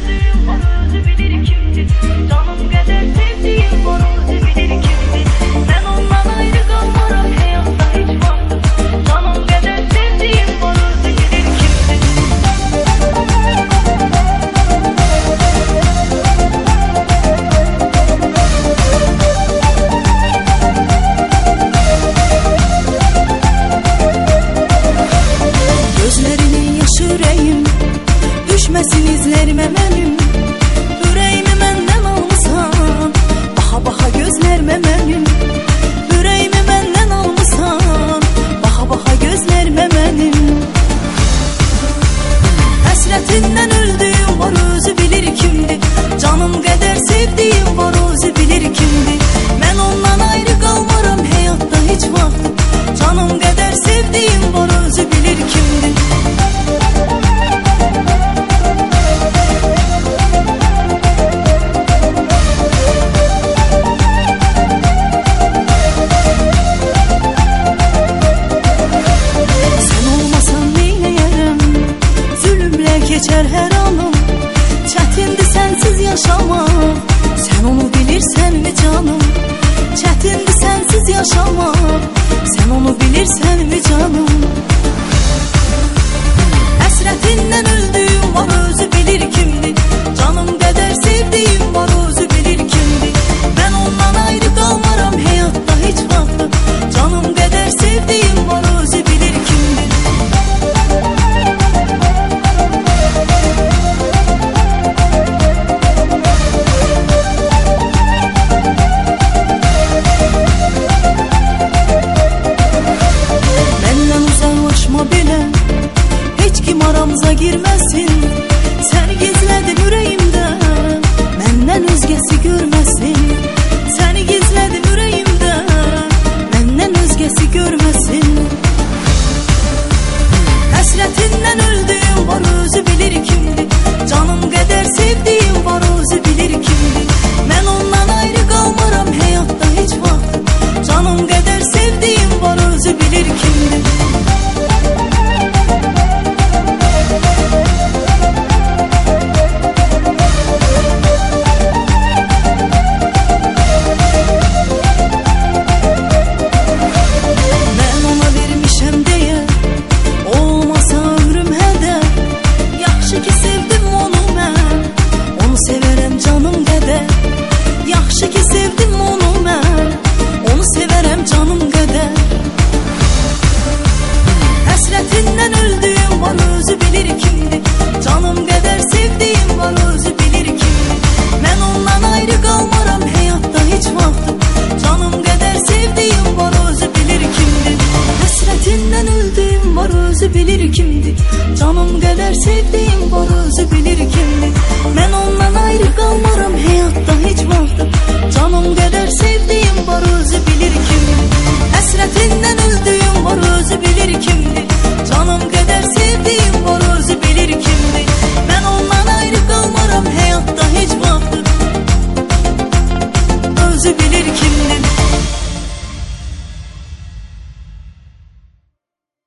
öldüğüm var, özü bilir kimdi. Canım kadar sevdiğim var, özü bilir kimdi. Ben ondan ayrı kalmaram hayatta hiç vaktim. Canım kadar sevdiğim var, özü bilir kimdi. Gözlerinin yaşı yüreğim, düşmesin izlerime benim. Yüreğimi benden almışsan, baha baha gözlerime benim. Yüreğimi benden almışsan, baha baha gözlerime benim. Hasretinden öldüğüm var, özü bilir kimdi. Canım kadar sevdiğim var, özü bilir kimdi. Ben ondan ayrı kalmaram hayatta hiç vaktim. Canım kadar sevdiğim var, özü bilir kimdi. Geçer her anım, çətindir sensiz yaşamak. Sen onu bilirsen mi canım? Çətindir sensiz yaşamak. Sen onu bilirsen mi canım? Həsrətindən öldüğüm var, özü bilir kimdi. Canım kadar sevdiğim var, özü bilir kimdi. Ben ondan ayrı kalmaram hayatta hiç vaktim. Canım kadar sevdiğim var, özü bilir kimdi. Aramıza girmesin, sen gizledin yüreğimden, benden özgesi görmesin. Seni gizledim yüreğimden, benden özgesi görmesin. Hasretinden öldüğüm var, özü bilir kimdi. Canım kadar sevdiğim var, özü bilir kimdi. Ben ondan ayrı kalmaram hayatta hiç vaktim. Canım kadar sevdiğim var, özü bilir kimdi. Yaxşı ki sevdim onu mən, onu severəm canım qədər. Həsrətindən öldüyüm var, özü bilir kimdi. Canım qədər sevdiğim var, özü bilir kimdi. Mən ondan ayrı kalmaram hayatta hiç vaktim. Canım qədər sevdiğim var, özü bilir kimdi. Həsrətindən öldüyüm var, özü bilir kimdi. Canım qədər sevdiğim var, özü bilir kimdi. Mən ondan ayrı kalmaram